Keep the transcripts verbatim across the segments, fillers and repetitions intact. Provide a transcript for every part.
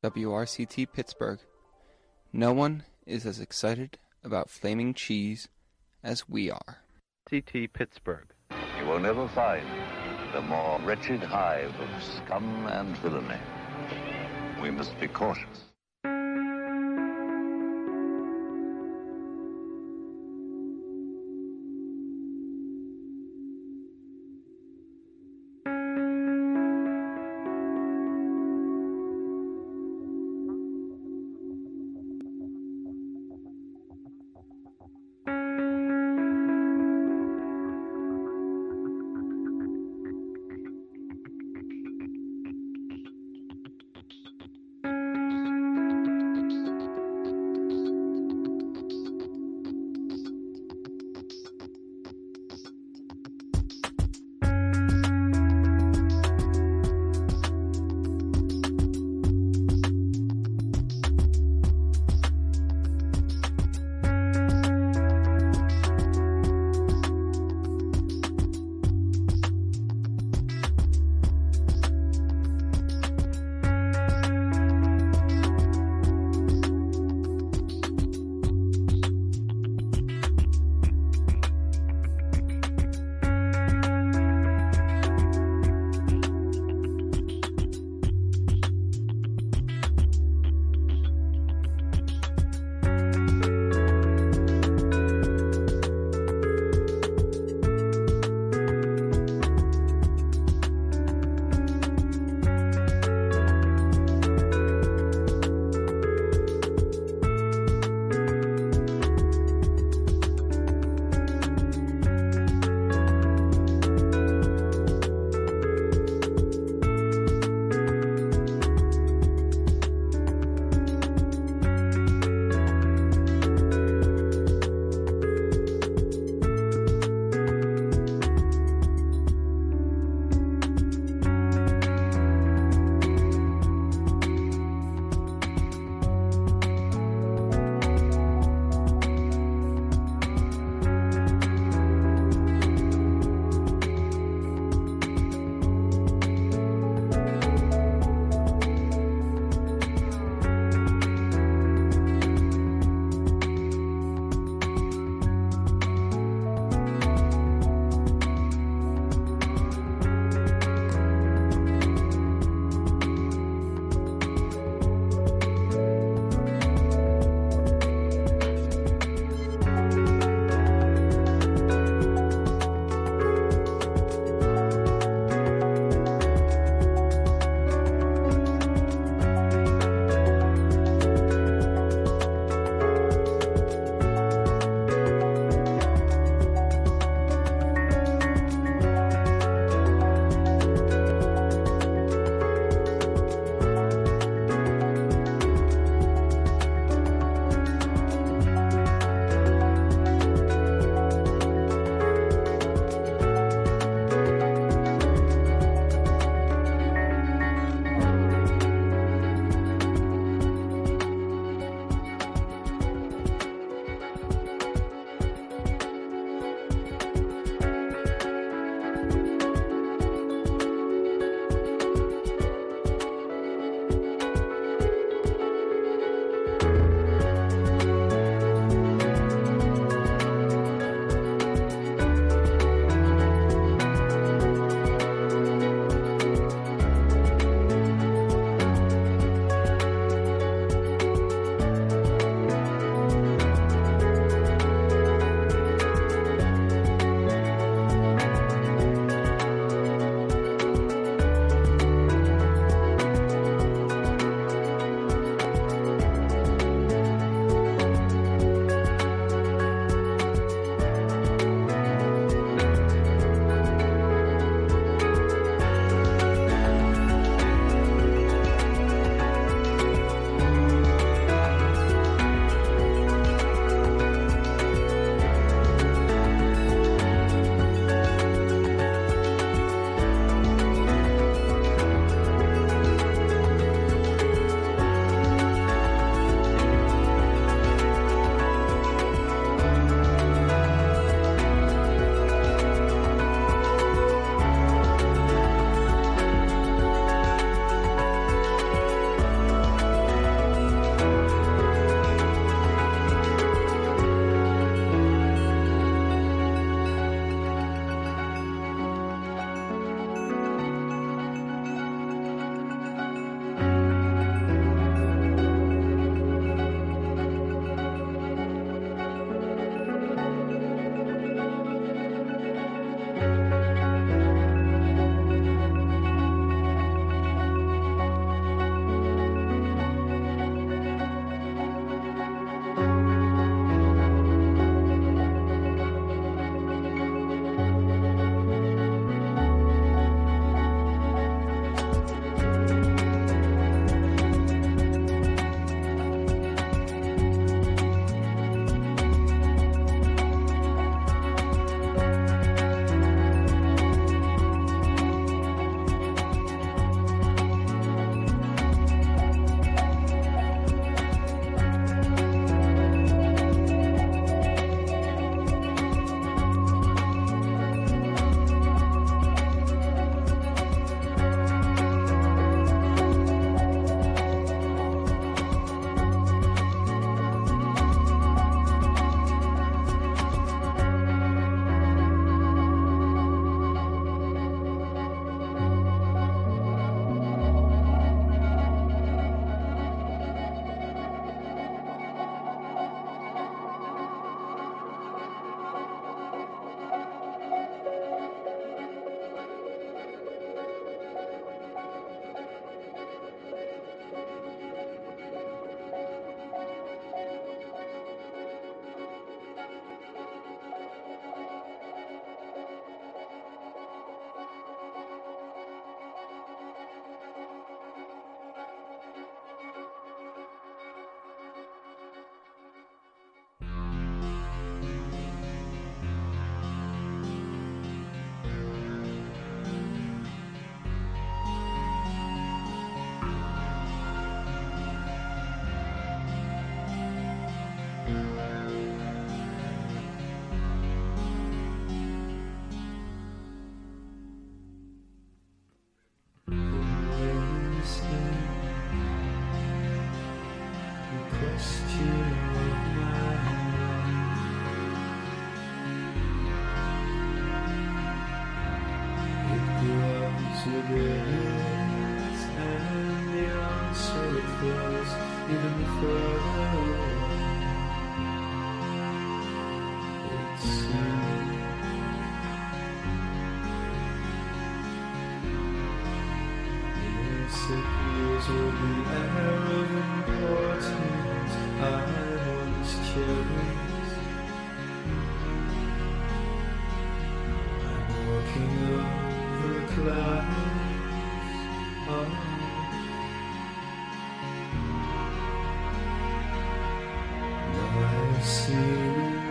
W R C T Pittsburgh. No one is as excited about flaming cheese as we are. C T Pittsburgh. You will never find a more wretched hive of scum and villainy. We must be cautious.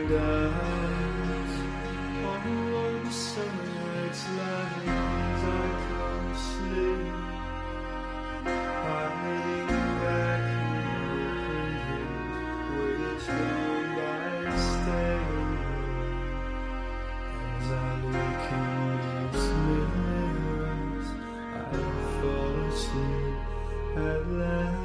doubts. All of the summer nights like these I can't sleep. Hiding back in open dreams, which gone by staying. As I look in these mirrors, I fall asleep at last.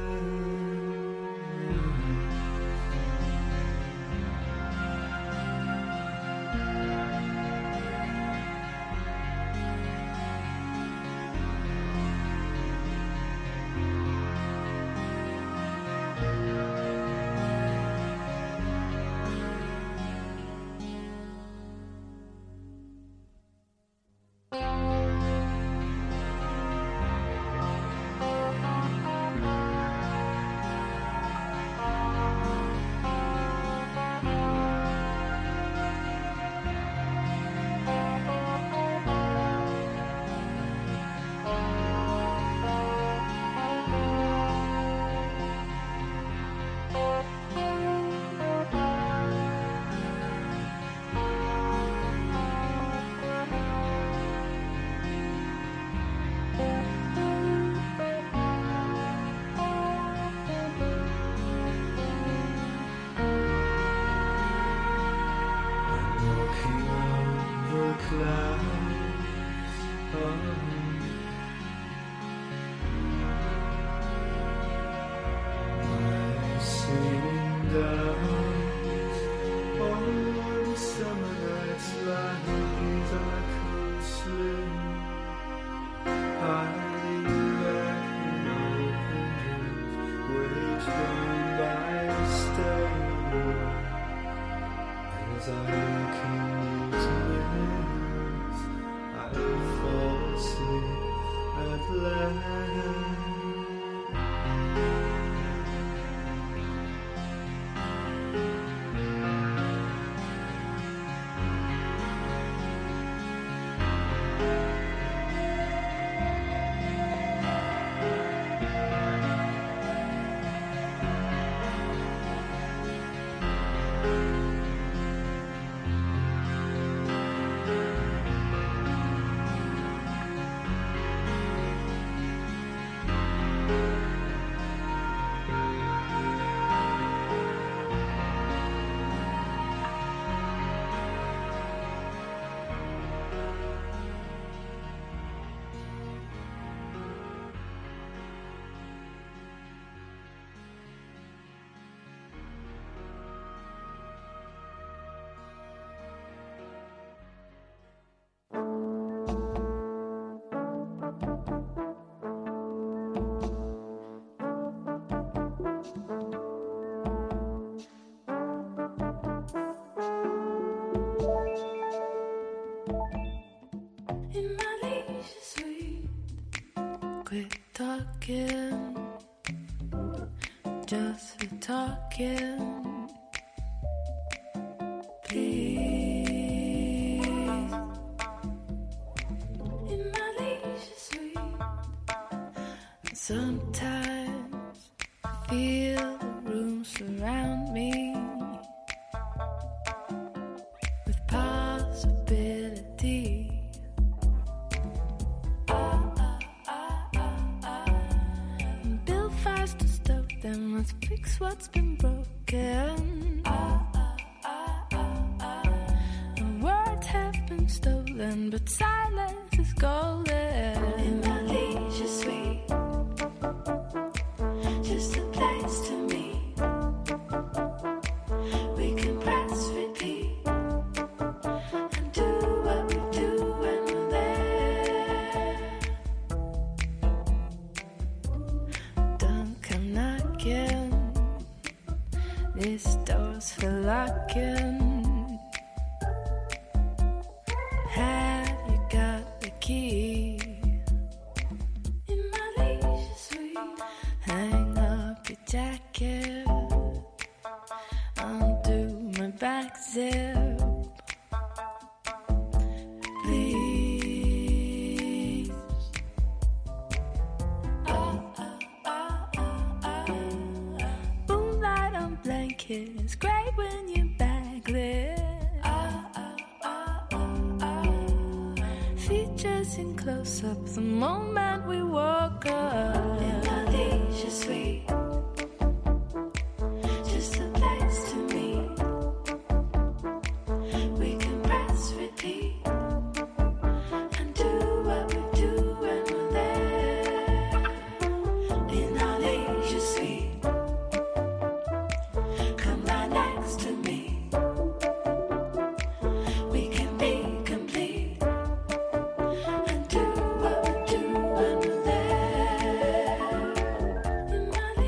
As I look in these mirrors, I fall asleep at last. In my leisure suite, quit talking, just for talking, please. In my leisure suite, sometimes I feel the room surround me with possibility. Then let's fix what's been broken. And words have been stolen, but silence is golden. In my leisure suite, just a place to meet. We can press repeat and do what we do when we're there. Don't come knocking, this door's for locking. Have you got the key? In my leisure suite, hang up your jacket, undo my back zip, please. Moonlight on blankets, great when you're backlit. gazing close up the moment we woke up. In our leisure suite, just a place to meet. We can press repeat and do what we do when we're there. In our leisure suite, come right next to me. We can be complete and do what we do when we're there. In our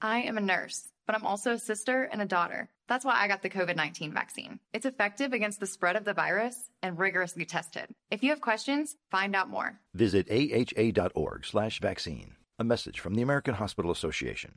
I am a nurse, but I'm also a sister and a daughter. That's why I got the COVID nineteen vaccine. It's effective against the spread of the virus and rigorously tested. If you have questions, find out more. Visit aha.org slash vaccine. A message from the American Hospital Association.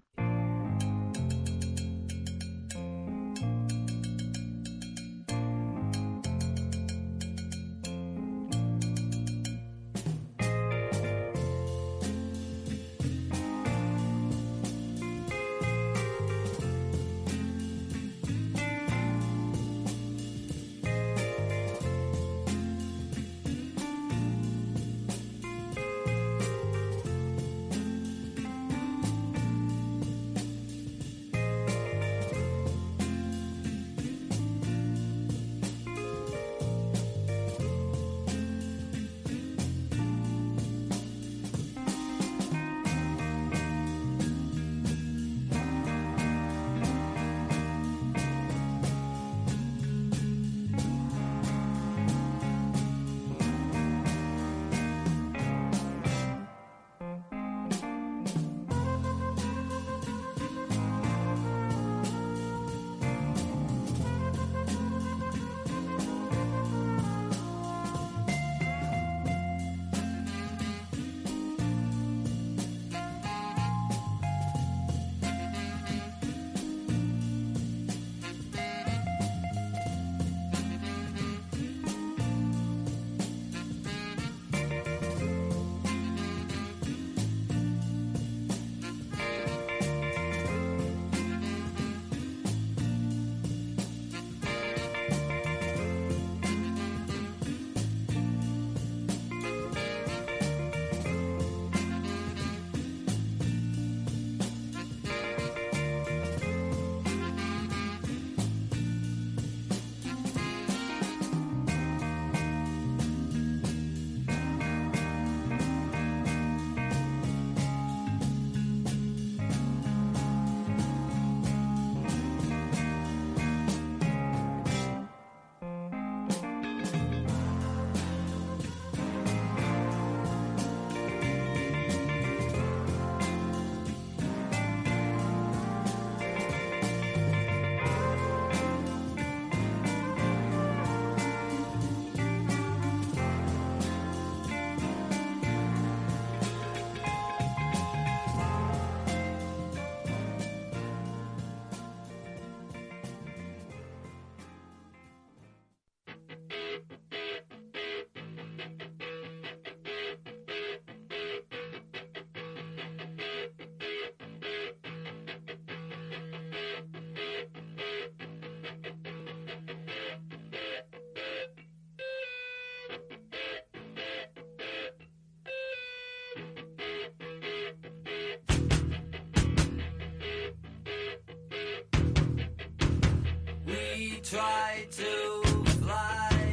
Try to fly,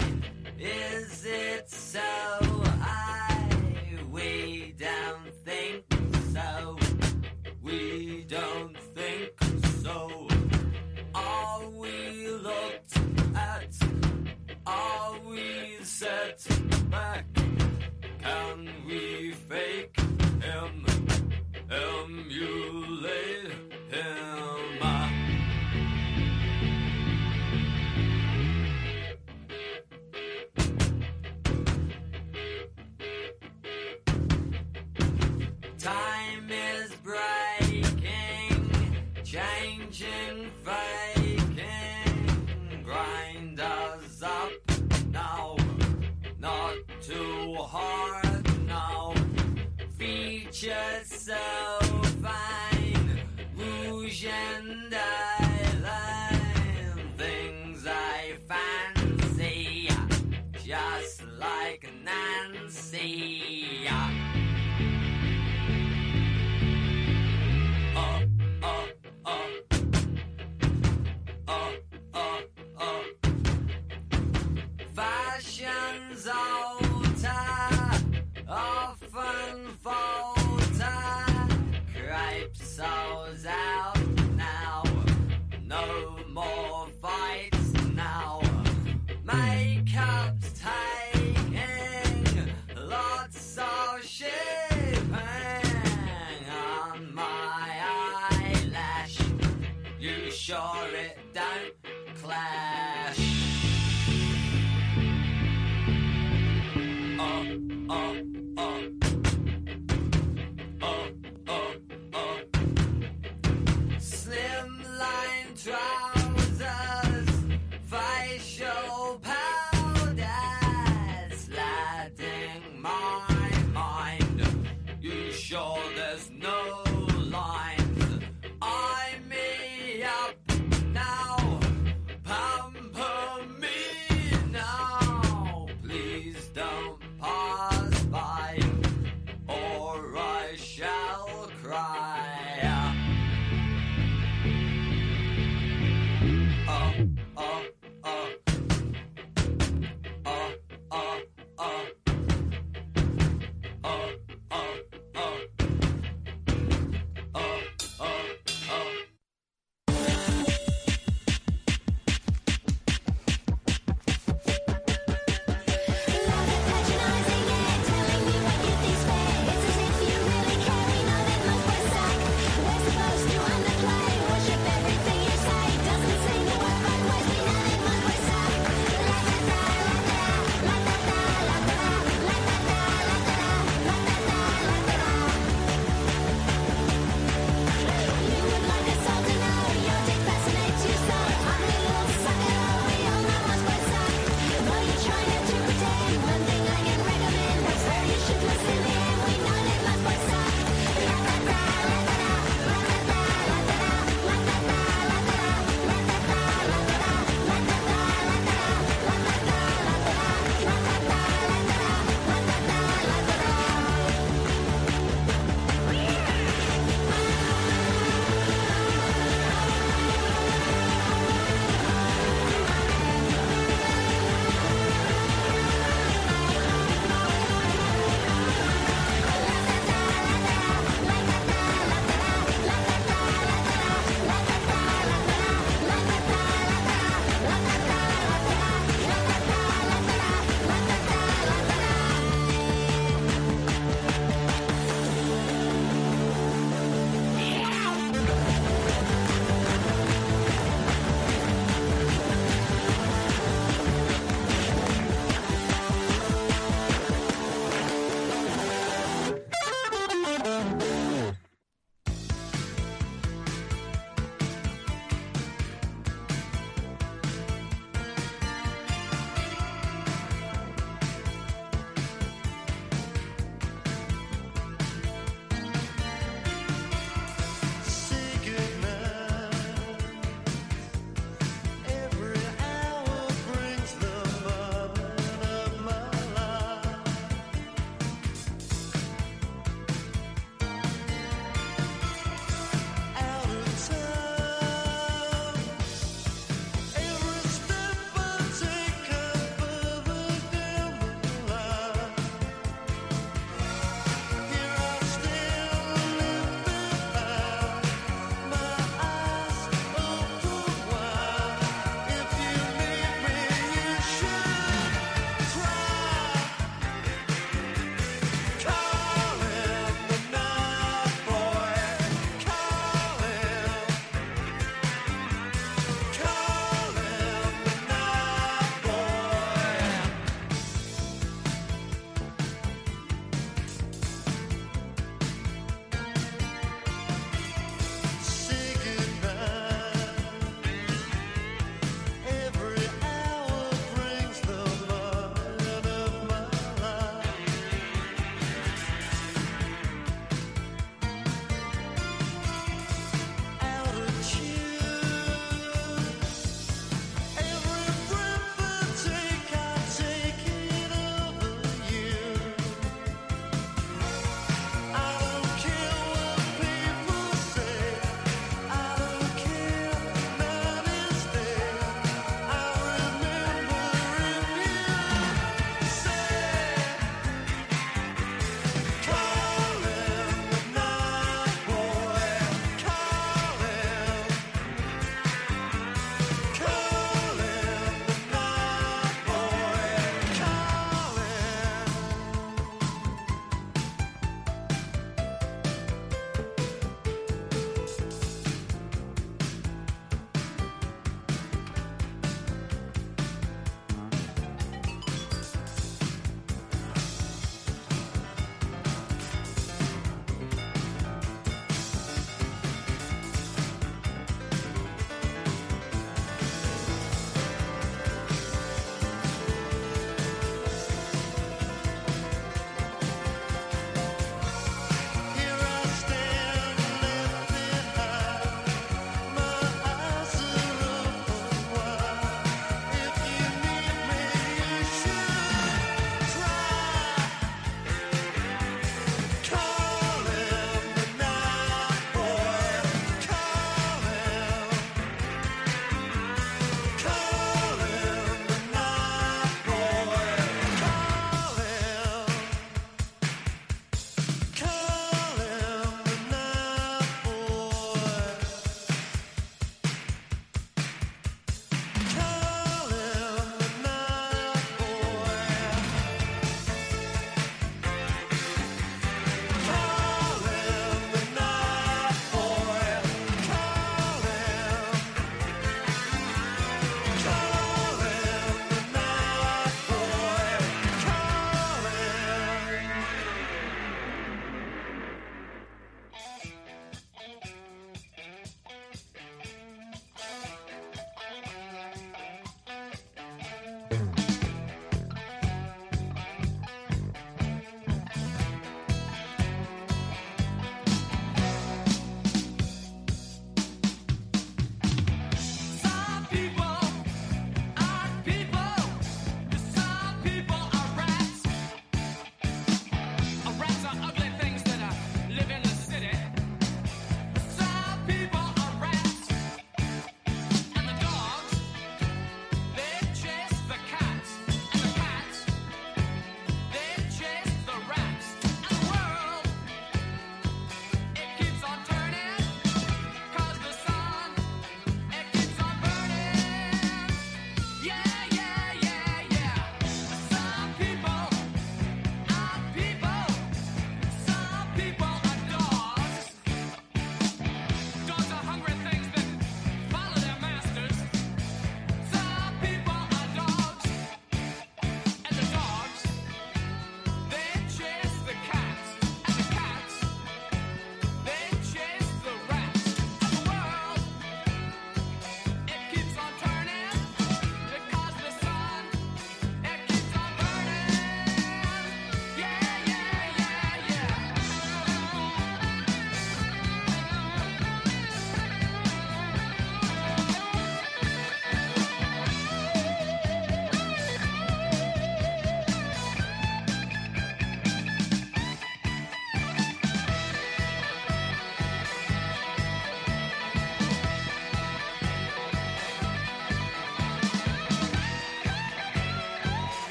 is it so high? We don't think so, we don't think so. Are we looked at, are we set back? Can we fake him, emulate him? Time is breaking, changing, faking. Grind us up now, not too hard now. Features so fine, rouge and eyeliner. Things I fancy, just like Nancy. Fashion's alter, often falter. Cripes ours out now, no more fights now. Makeup's taking lots of shipping on my eyelash. flash. Oh, oh, oh. Oh, oh, oh. Slimline trousers, facial powder, sliding my mind. You sure there's no lines? Eye me up now, pamper me now. Please don't pass by.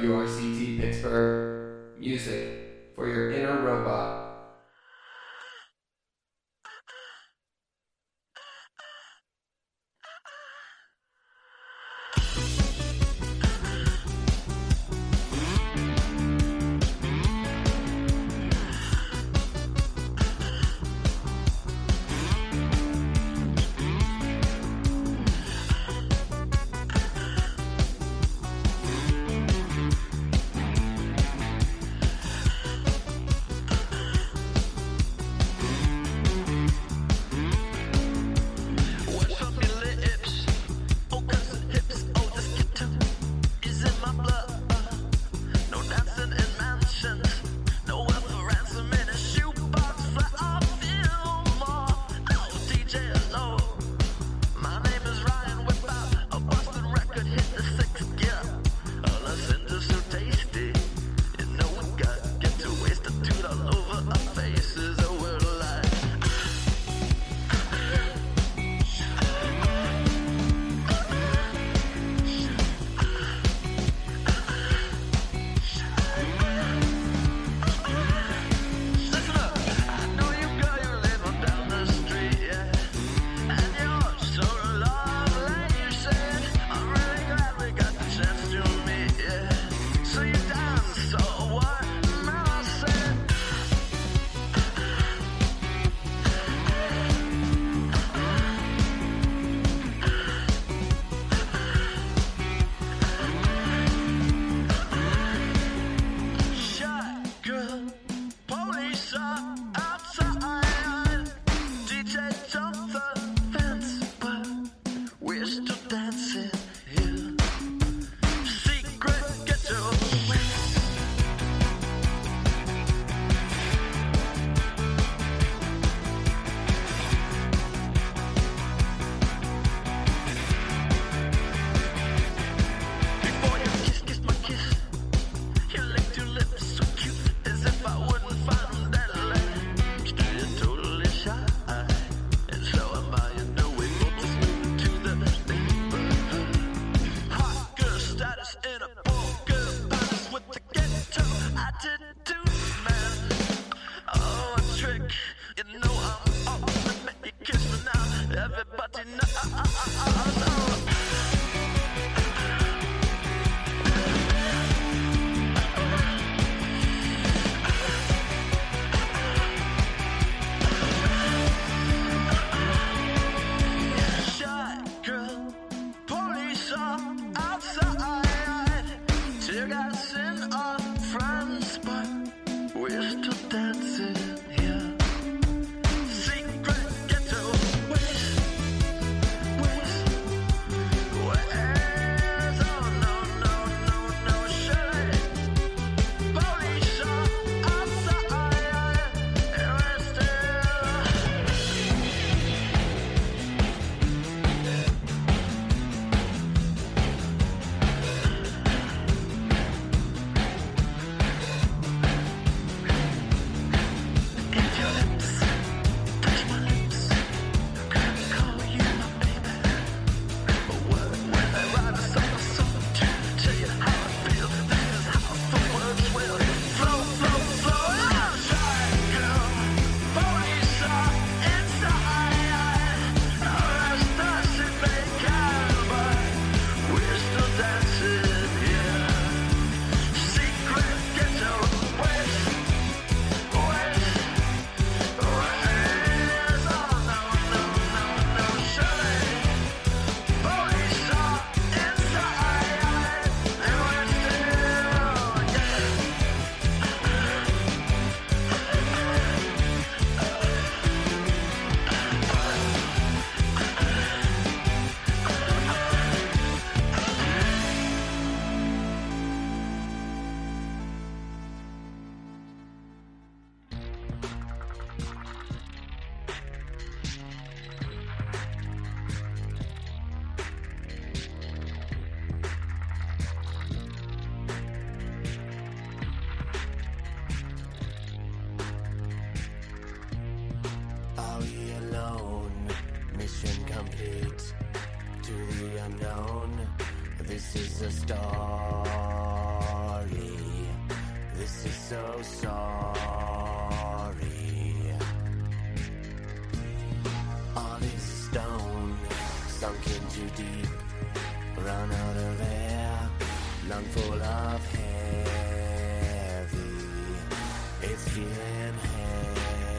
W R C T Pittsburgh. Music for your inner robot. this is a story. This is so sorry. All is stone, sunk in too deep, run out of air, lung full of heavy. It's feeling heavy.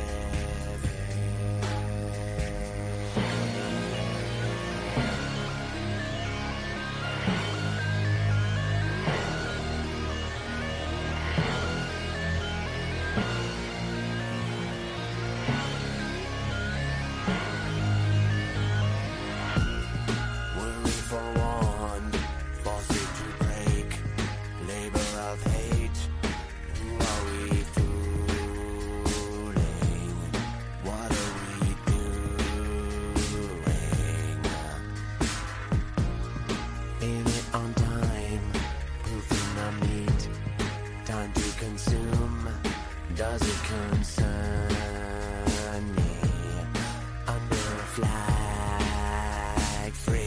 Does it concern me? Under a flag free.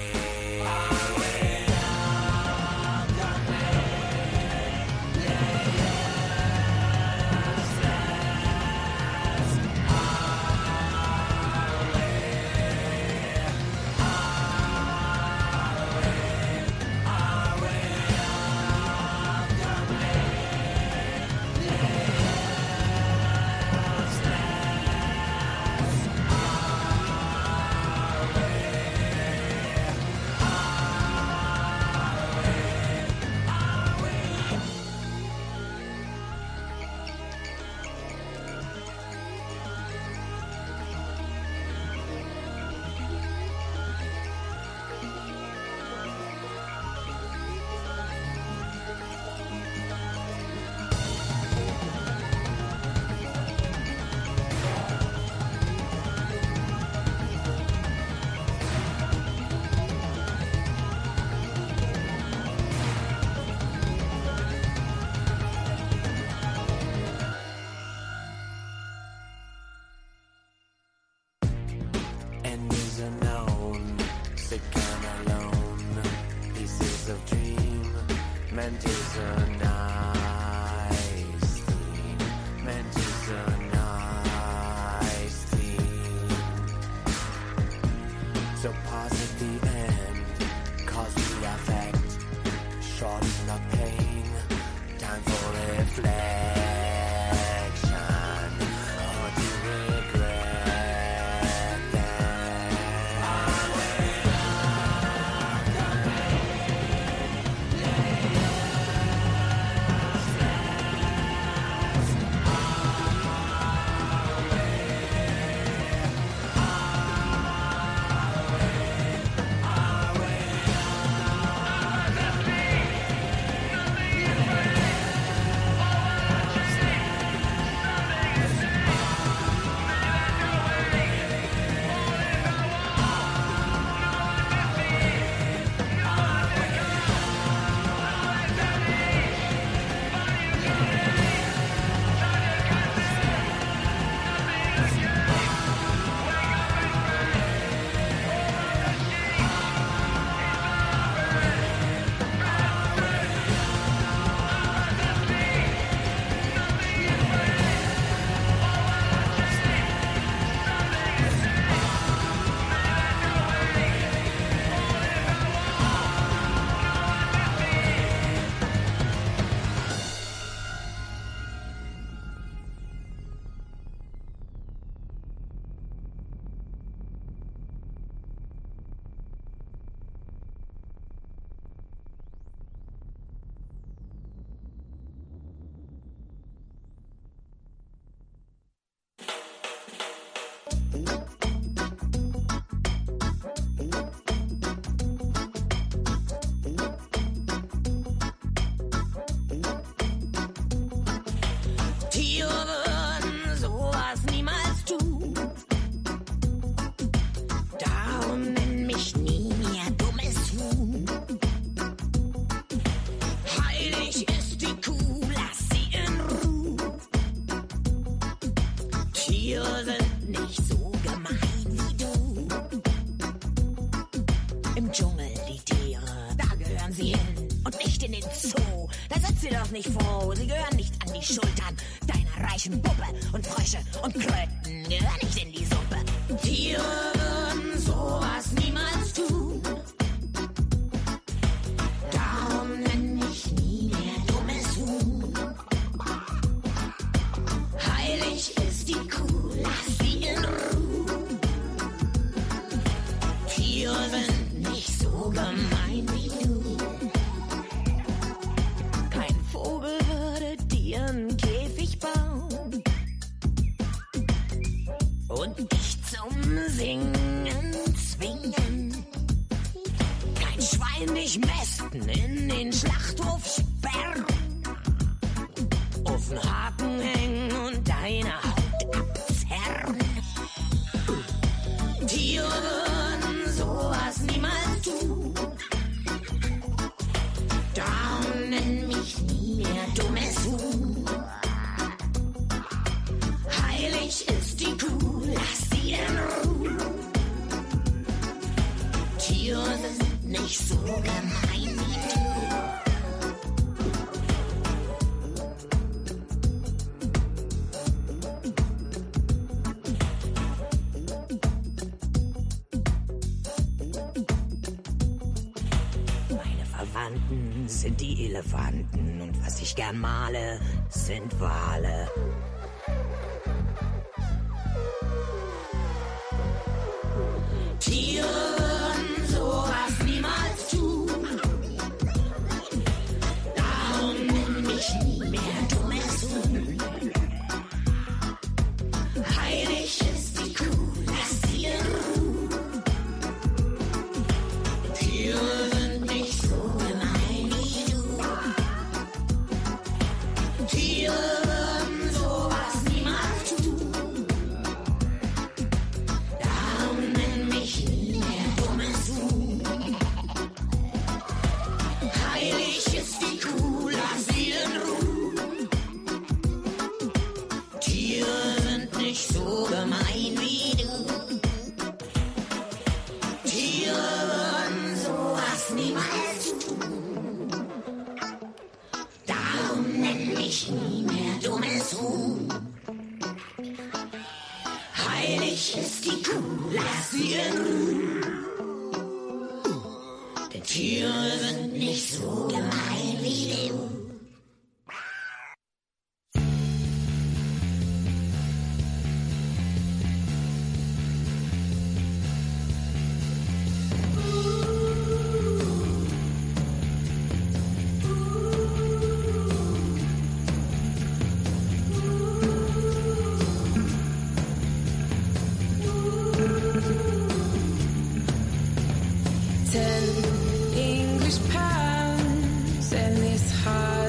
Meant is a nice thing. Meant is a nice thing. So pause at the end, cause the effect, shorten the pain, time for reflection, or to regret them. Im Dschungel die Tiere, da gehört nicht froh, sie gehören nicht an die Schultern deiner reichen Puppe. Und Frösche und Kröten gehören nicht in die Suppe. Tiere würden sowas niemals tun. Darum nenn mich nie mehr dummes Huhn. Heilig ist die Kuh, lass sie in Ruhe. Tiere sind nicht so gemein wie du. Kein Vogel würde dir einen Käfig bauen und dich zum Singen zwingen. Kein Schwein dich mästen, in den Schlachthof sperren, auf den Haken hängen und deine Haut abzerren. Tiere würden sowas niemals tun. Darum nenn mich nie mehr dummes Huhn. Heilig ist die Kuh, lass sie in Ruhe. Tiere sind nicht so gemein wie du. Meine Verwandten sind die Elefanten und was ich gern male, sind Wale. Tiere würden sowas niemals tun. Darum nenn mich nie mehr dummes Huhn. Heilig ist die Kuh, lass sie in Ruhe. Tiere sind nicht so gemein wie du. Tiere würden sowas niemals tun. Darum nenn mich nie mehr dummes Huhn. Heilig ist die Kuh, lass sie in Ruhe. Tiere sind nicht so gemein wie du. Tiere würden sowas niemals tun. Darum nenn mich nie mehr dummes Huhn. Heilig ist die Kuh, lass sie in Ruhe. Denn Tiere sind nicht so gemein wie du. Ten English pounds and this heart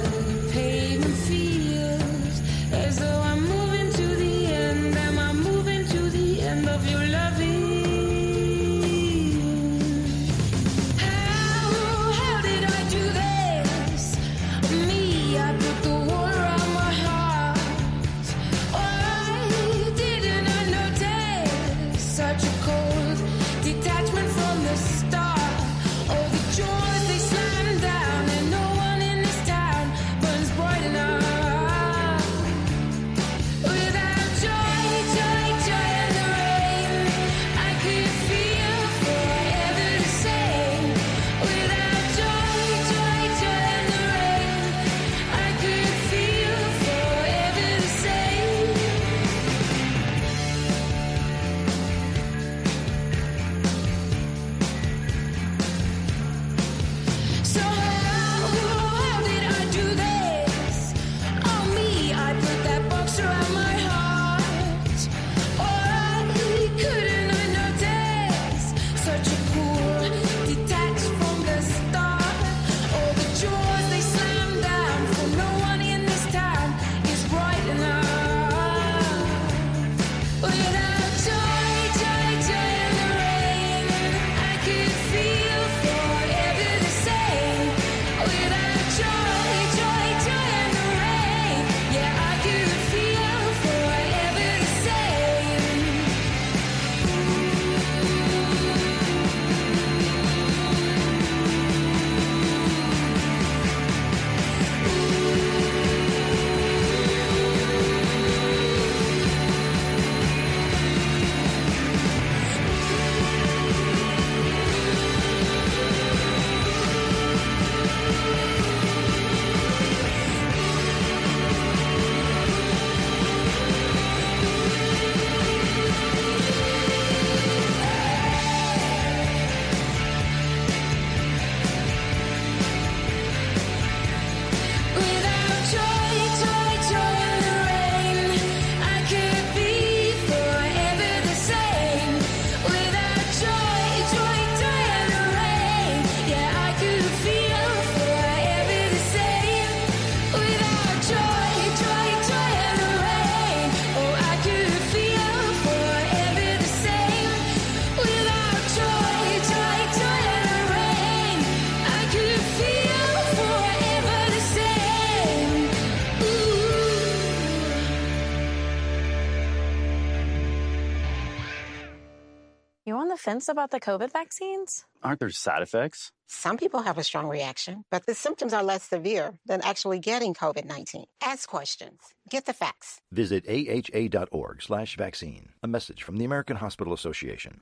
you on the fence about the COVID vaccines? Aren't there side effects? Some people have a strong reaction, but the symptoms are less severe than actually getting COVID nineteen. Ask questions. Get the facts. Visit aha.org slash vaccine. A message from the American Hospital Association.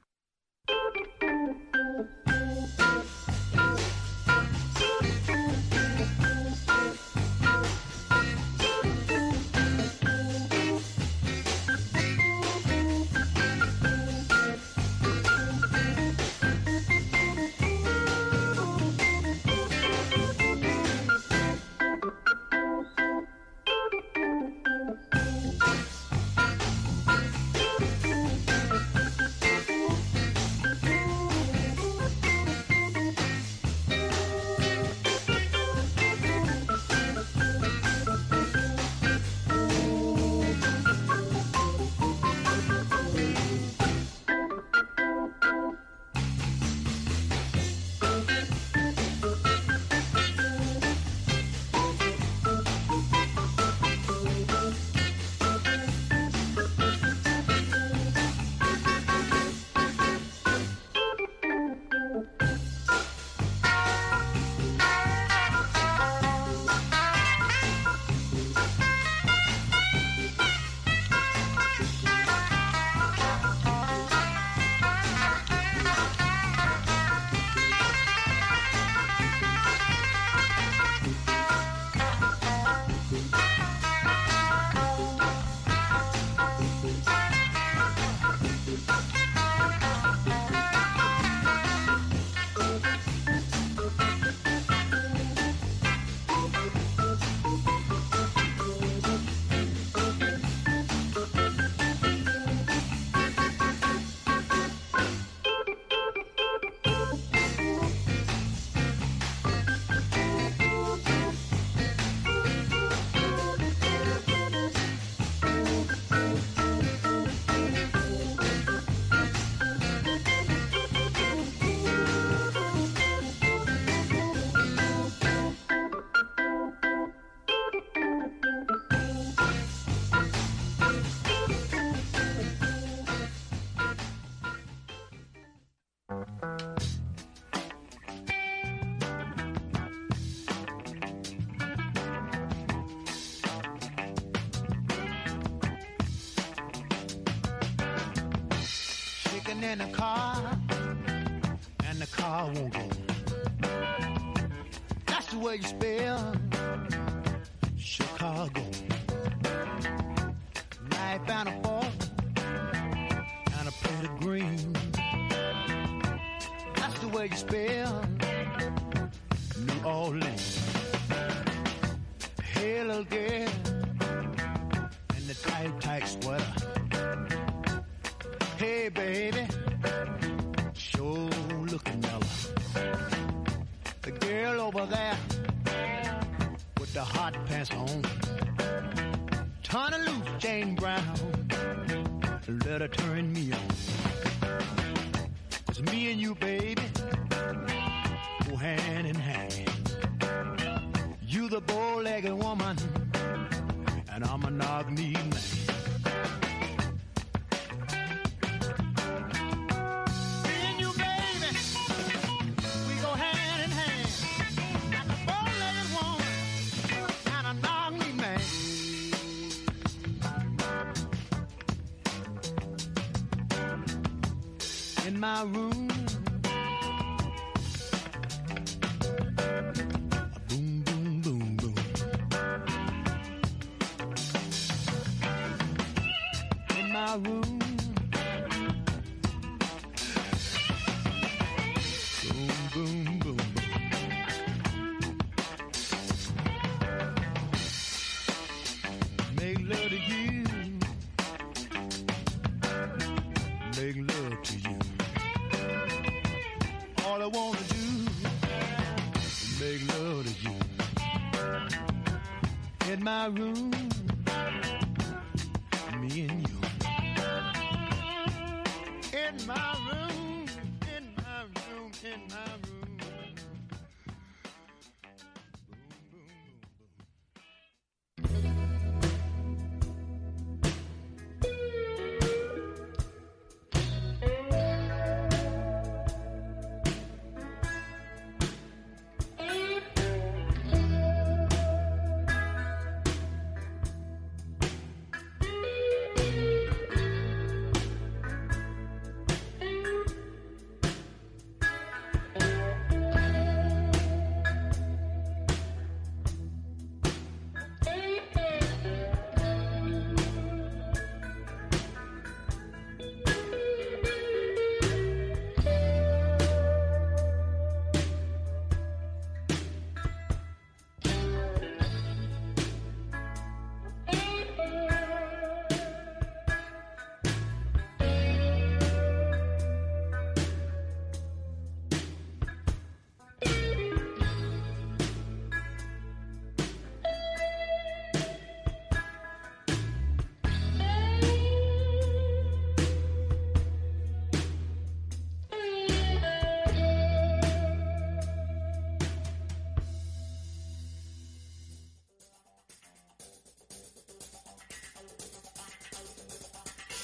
In a car, and the car won't go. That's the way you spell Chicago. Knife and a fork, and a plate of green. That's the way you spell New Orleans. Hey, little girl, in the tight, tight sweater. Hey, baby, sure looking mellow. The girl over there with the hot pants on. Turn her loose, Jane Brown. Let her turn me on. 'Cause me and you, baby, go hand in hand. You the bow-legged woman, and I'm a knock-knee man. My room, boom, boom, boom, boom. In my room, boom, boom, boom, boom. Make love to you, make love to you. All I wanna do is make love to you. In my room, me and you. In my room, in my room, in my room.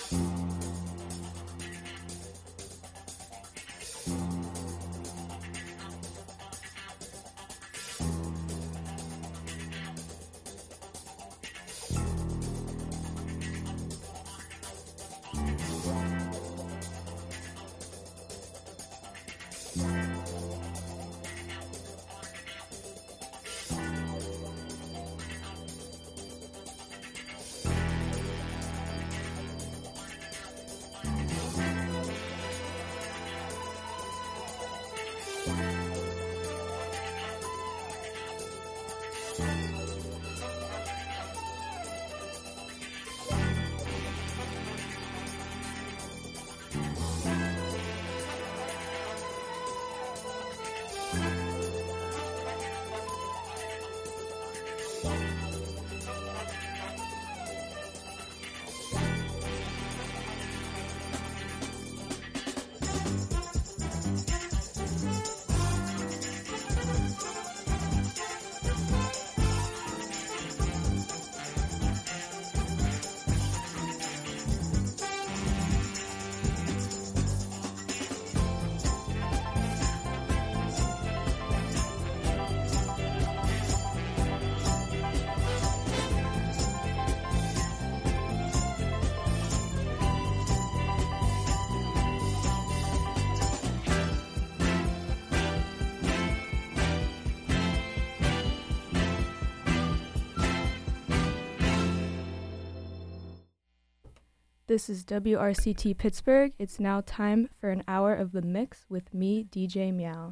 This is W R C T Pittsburgh. It's now time for an hour of the mix with me, D J Meow.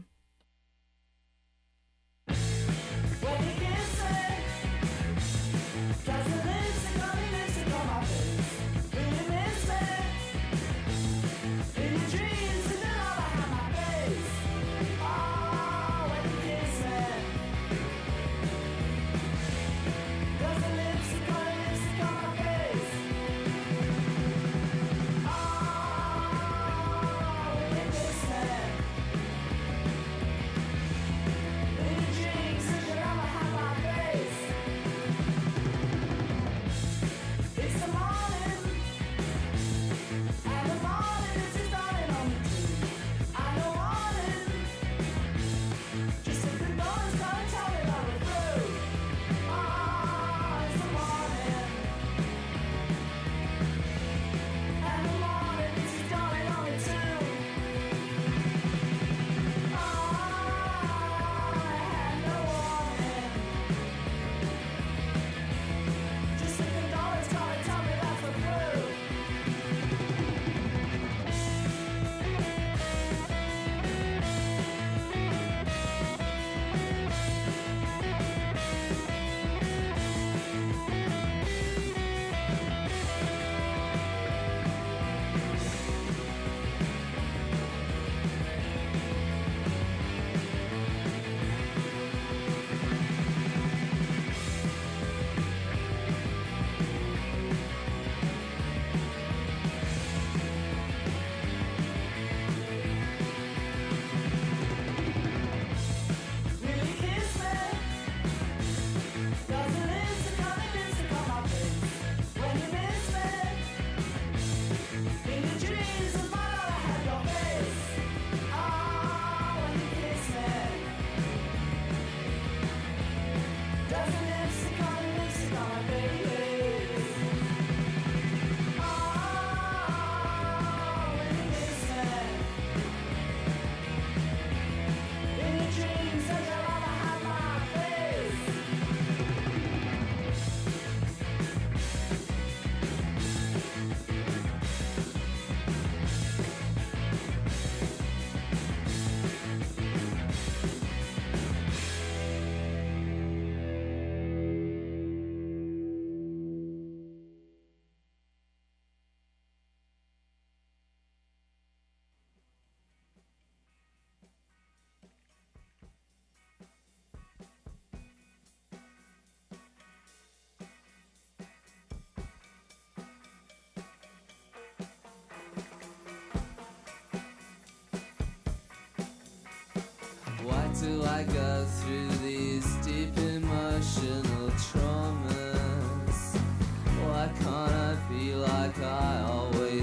Why do I go through these deep emotional traumas? Why can't I be like I always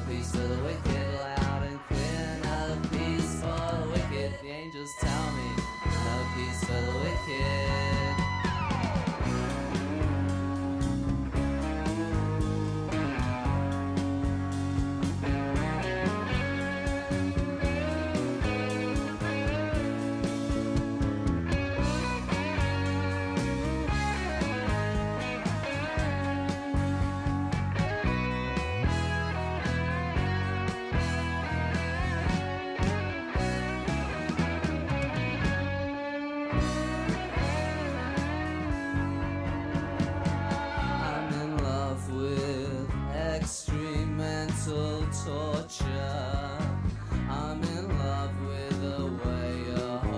peace for the wicked, loud and clear. No peace for the wicked. The angels tell me, no peace for the wicked. I'm in love with extreme mental torture.